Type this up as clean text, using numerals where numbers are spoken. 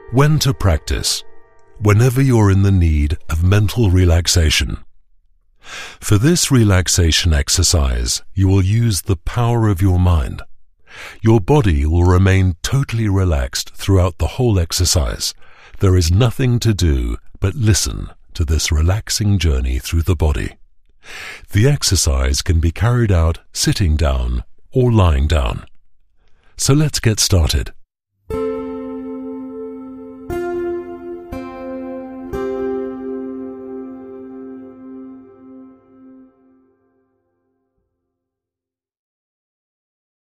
When to practice? Whenever you're in the need of mental relaxation. For this relaxation exercise, you will use the power of your mind. Your body will remain totally relaxed throughout the whole exercise. There is nothing to do but listen to this relaxing journey through the body. The exercise can be carried out sitting down or lying down. So let's get started.